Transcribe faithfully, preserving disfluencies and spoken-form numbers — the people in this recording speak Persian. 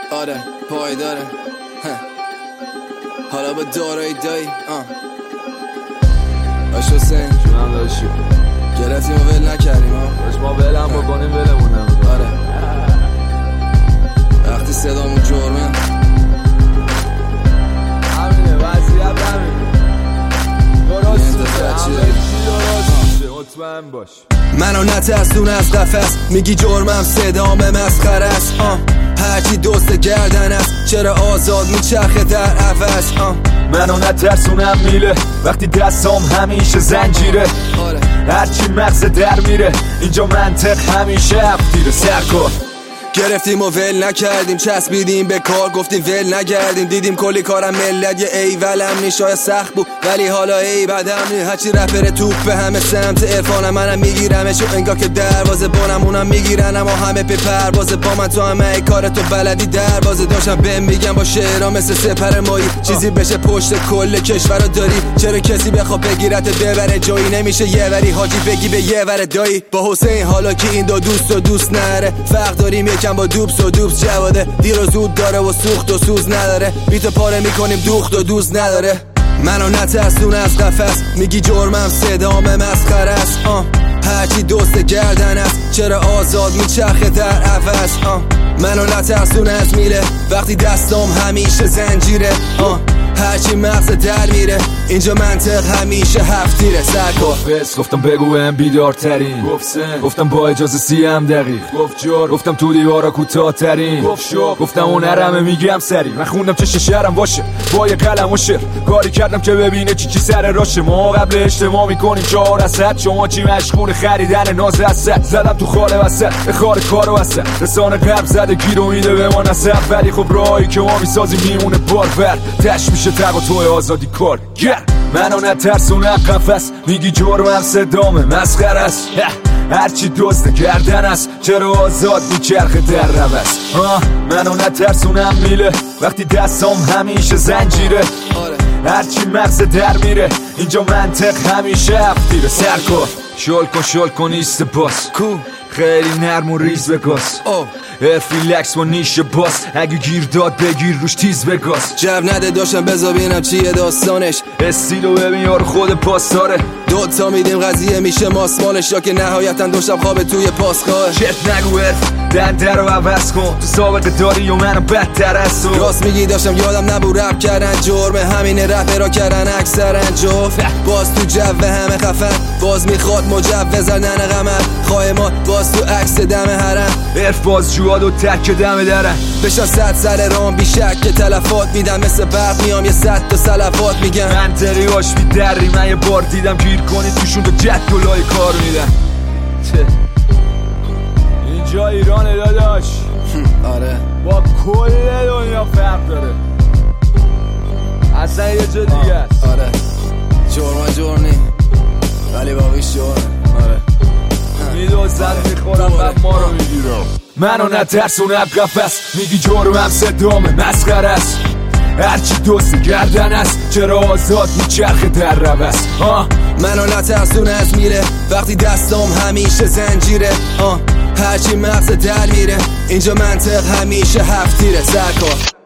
آره پایداره حالا با دارایی دایی باش حسین جونم داشتی گرفتیم و ول نکردیم باش ما ول هم بکنیم ولمونم آره وقتی صدامون جرمه همینه وضعیت همینه درست درست مطمئن باش منو نترسون از قفس میگی جرمم صدام مسخره است هرچی دوست گردن است چرا آزاد میچرخه در عوض منو نترسونم میله وقتی دستام همیشه زنجیره آره. هرچی مغز در میره اینجا منطق همیشه افدیره سرکار گرفتیم و ول نکردیم چسبیدیم به کار گفتیم ول نگردیم دیدیم کلی کارم ملت یه ایولم نی شاید سخت بود ولی حالا ای بدم نی هرچی رپر توپ به همه سمت عرفانم منم میگیرمه چون انگار که دروازه بانم اونم میگیرن اما همه به پروازه با من تو همه ای کار تو بلدی دروازه داشتم بهم میگم با شعرها مثل سپر مایی چیزی بشه پشت کل کشور داری چرا کسی بخواد بگیرت ببره جایی نمیشه یه وری حاجی بگی به یه ور دایی با حسین حالا که این دو دوست و دوست نره فرق داریم یکم با دوبس و دوبس جواده دیر و زود داره و سوخت و سوز نداره بیتو پاره میکنیم دوخت و دوز نداره منو نترسون از قفس میگی جرمم صدام مسخره است هرچی دوست گردن است چرا آزاد میچرخه در عوض منو نترسون از میله وقتی دستام همیشه زنجیره هرچی مغز در میره اینجا منطق همیشه هفتیره سرکار بس گفتم بگو هم بیدارترین گفتم با اجازه سی هم دقیق گفت جور گفتم تو دیوارا کوتاه ترین گفت شو گفتم اون نرمه میگم سری من خوندم چه شعرم باشه با یه قلم و شعر کاری کردم که ببینه چی چی سر راشه ما قبل اجتماع میکنیم چهار از صد شما چی مشغول خریدن ناز از صد زدم تو خاله وسط به خار کارو وسط رسانه قلب زده گیر و میده به ما نصب ولی خب راهی که ما میسازیم میمونه بارور تش میشه تق و توی آزادی کار گر منو نترسونم قفس میگی جرمم صدام مسخره است هرچی دوست گردن است چرا آزاد میچرخه در روز منو نترسونم میله وقتی دستام همیشه زنجیره هرچی مغز در میره اینجا منطق همیشه افدیره سرکار شل کن شل کن ایست باس خیلی نرم و ریز بگاس افیلکس و نیش باس اگه گیر داد بگیر روش تیز بگاس جب نده داشتم بذار بینم چیه داستانش استیلو ببین یارو خود پاسداره دوتا میدیم قضیه میشه ماسمالش یا که نهایتا داشتم خواب توی پاسگاه چرت نگو ارف دنده رو عوض کن تو سابقه داری و منو بدتر از تو راست میگی داشتم یادم نبود رپ کردن جرمه همینه رپ را کردن اکثرا جفت باز تو جو همه خفن باز میخواد مجوز زدن قمر خواه ما باز تو عکس دم حرم ارف باز جواد و تک دم درن بشا صد سر رام بیشک که تلفات میدم مثل برق میام یه صد تا سلفات میگم منطقی هاش بیدری من یه بار دیدم گیر کنی توشون تو جد دلای کار میدن اینجا ایرانه داداش آره با کل دنیا فرق داره اصلا یه جا دیگه است آره جرما جرنی ولی باقیش جرم آره میدوزن میخورم بعد ما رو میگیرم منو نترسونم قفس میگی جرمم صدام مسخره است هرچی دوست گردن است چرا آزاد میچرخه در روز منو نترسون از میره وقتی دستام همیشه زنجیره هرچی مغز در میره اینجا منطق همیشه هفتیره سرکار